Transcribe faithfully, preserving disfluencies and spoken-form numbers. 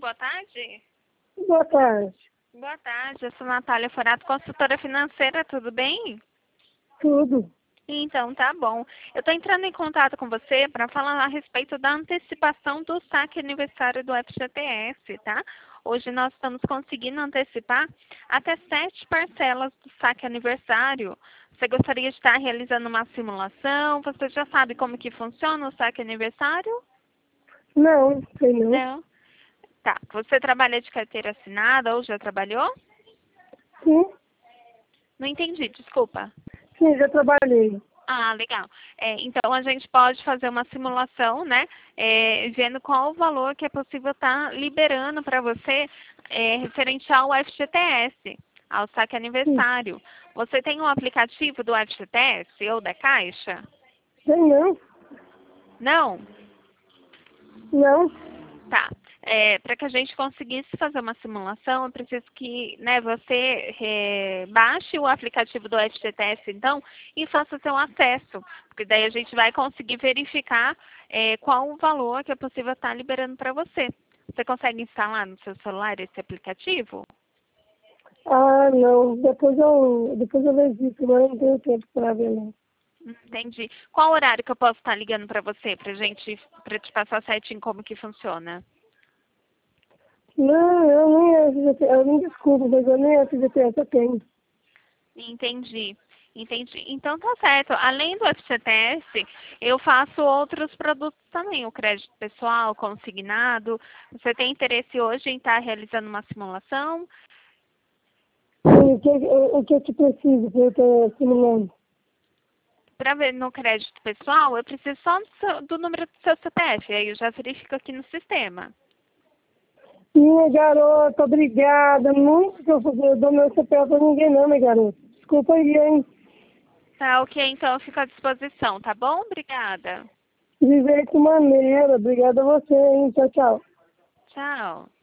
boa tarde. Boa tarde. Boa tarde, eu sou Natália Forato, consultora financeira, tudo bem? Tudo. Então, tá bom. Eu estou entrando em contato com você para falar a respeito da antecipação do saque aniversário do F G T S, tá? Hoje nós estamos conseguindo antecipar até sete parcelas do saque aniversário. Você gostaria de estar realizando uma simulação? Você já sabe como que funciona o saque aniversário? Não, sei não. Não. Tá. Você trabalha de carteira assinada ou já trabalhou? Sim, Não entendi, desculpa. sim, já trabalhei. Ah, legal. É, então a gente pode fazer uma simulação, né? É, vendo qual o valor que é possível estar liberando para você é, referente ao F G T S, ao saque Sim. aniversário. Você tem um aplicativo do F G T S ou da Caixa? Sei não. Não? Não. Tá. É, para que a gente conseguisse fazer uma simulação, eu preciso que né, você é, baixe o aplicativo do F G T S, então, e faça seu acesso. Porque daí a gente vai conseguir verificar é, qual o valor que é possível estar liberando para você. Você consegue instalar no seu celular esse aplicativo? Ah, não. Depois eu, depois eu vejo isso, mas eu não tenho tempo para ver não. Entendi. Qual horário que eu posso estar ligando para você, para gente, para te passar certinho como que funciona? Não, eu nem F G T S, eu me desculpo, mas eu nem F G T S eu tenho. Entendi, entendi. Então tá certo. Além do F G T S, eu faço outros produtos também, o crédito pessoal, consignado. Você tem interesse hoje em estar realizando uma simulação? Sim, o que, o, o que que precisa para eu estar simulando? Para ver no crédito pessoal, eu preciso só do, seu- do número do seu C P F, aí eu já verifico aqui no sistema. Minha garota, obrigada. Muito que eu, eu dou meu C P F pra ninguém não, minha garota. Desculpa aí, hein? Tá, ok, então eu fico à disposição, tá bom? Obrigada. De jeito maneira. Obrigada a você, hein? Tchau, tchau. Tchau.